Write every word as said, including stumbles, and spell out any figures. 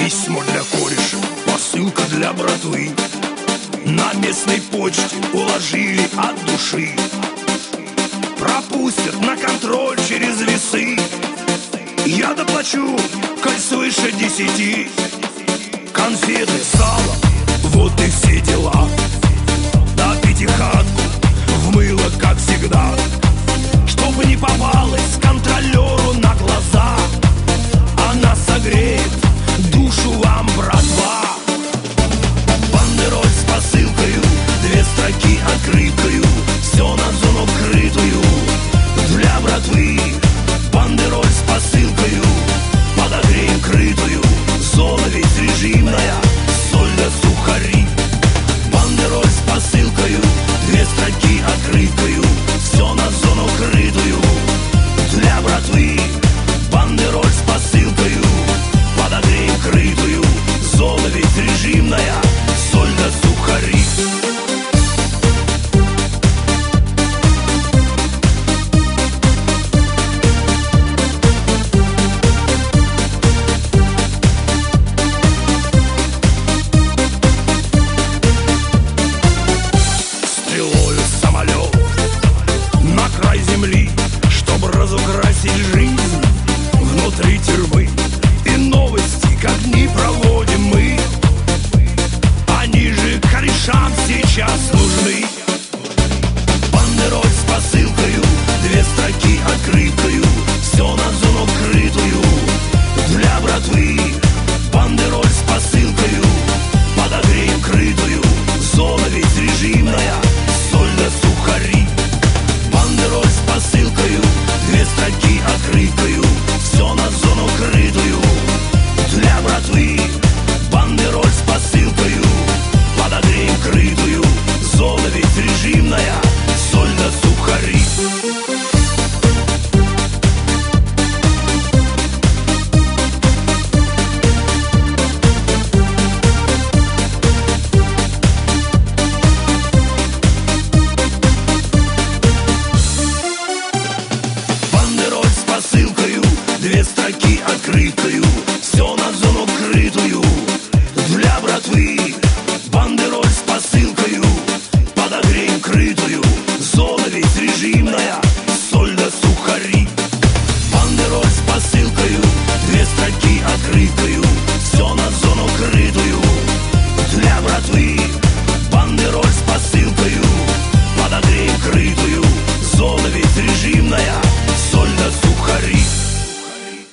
Письмо для кореша, посылка для братвы. На местной почте уложили от души. Пропустят на контроль через весы. Я доплачу, коль свыше десяти. Конфеты, сало, вот и все дела. На пятихатку в мыло, как всегда, чтобы не попалась контролеру на глаза. Она согреет